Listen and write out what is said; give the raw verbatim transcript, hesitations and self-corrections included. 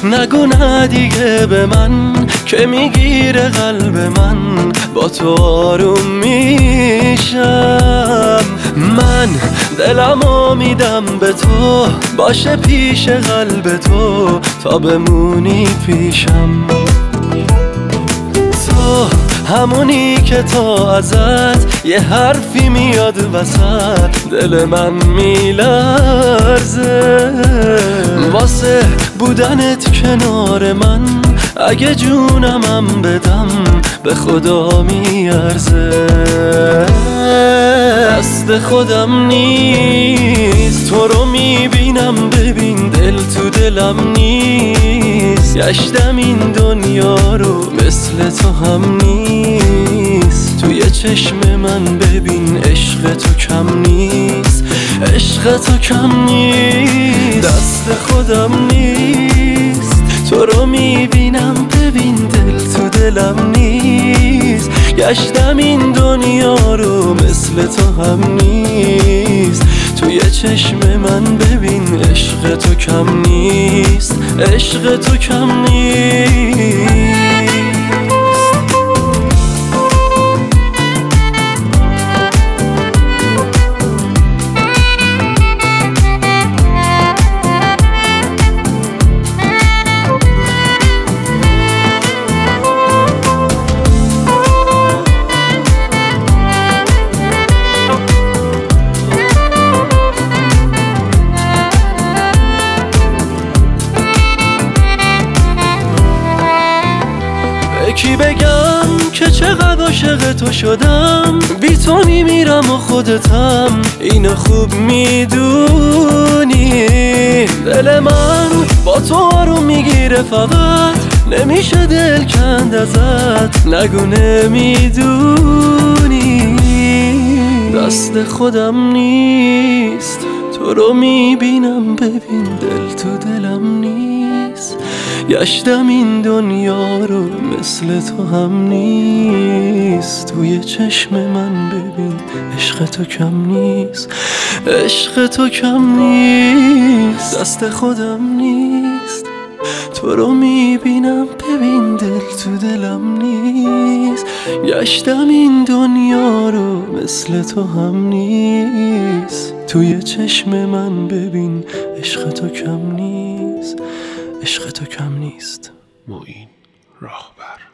نگو نه دیگه به من که میگیره قلب من، با تو آروم میشم. من دلمو میدم به تو، باشه پیش قلب تو تا بمونی پیشم. تو همونی که تا ازت یه حرفی میاد وسط دل من میلرزه. واسه بودنت کنار من اگه جونمم بدم به خدا میارزه. دست خودم نیست، تو رو میبینم ببین دل تو دلم نیست. گشتم این دنیا رو مثل تو هم نیست. توی چشم من ببین عشق تو کم نیست، عشق تو کم نیست. دست خودم نیست، تو رو میبینم ببین دل تو دلم نیست. گشتم این دنیا رو مثل تو هم نیست. توی چشم من ببین عشق تو کم نیست، عشق تو کم نیست. کی بگم که چقدر عاشق تو شدم، بی تو میمیرم و خودتم اینو خوب میدونی. دل من با تو آروم میگیره فقط، نمیشه دل کند ازت، نگو نمیدونی. دست خودم نیست، تو رو میبینم ببین دل تو دلم نیست. گشتم این دنیا رو مثل تو هم نیست. توی چشم من ببین عشق تو کم نیست، عشق تو کم نیست. دست خودم نیست، تو رو میبینم ببین دل تو دلم نیست. گشتم این دنیا رو مثل تو هم نیست. توی چشم من ببین عشق تو کم نیست، عشق تو کم نیست. معین راهبر.